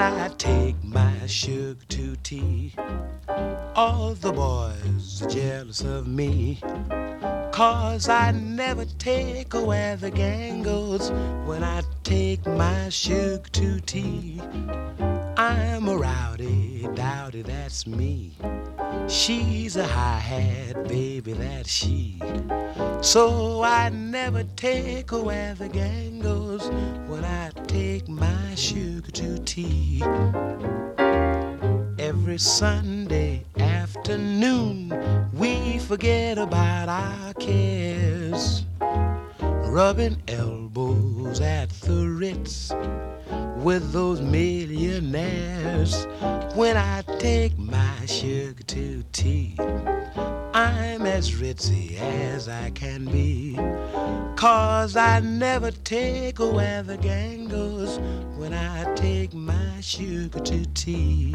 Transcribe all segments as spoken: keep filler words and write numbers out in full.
I take my sugar to tea. All the boys are jealous of me, 'cause I never take where the gang goes when I take my sugar to tea. I'm a rowdy dowdy, that's me. She's a high-hat baby, that's she. So I never take where the gang goes when I take my sugar to tea. Every Sunday afternoon we forget about our cares, rubbing elbows at the Ritz with those millionaires. When I take my sugar to tea, I'm as ritzy as I can be, 'cause I never take where the gang goes when I take my sugar to tea.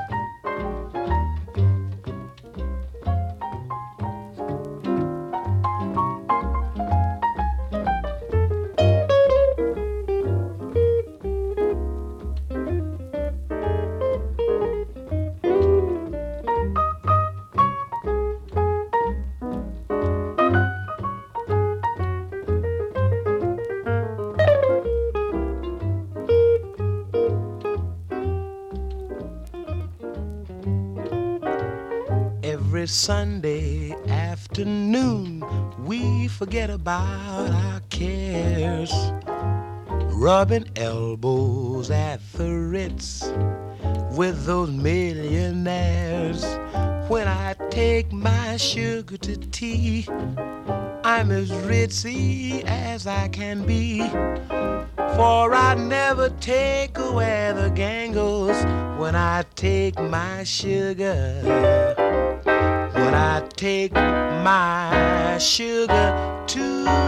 Every Sunday afternoon we forget about our cares, rubbing elbows at the Ritz with those millionaires. When I take my sugar to tea, I'm as ritzy as I can be, for I never take where the gang goes when I take my sugar. When I take my sugar to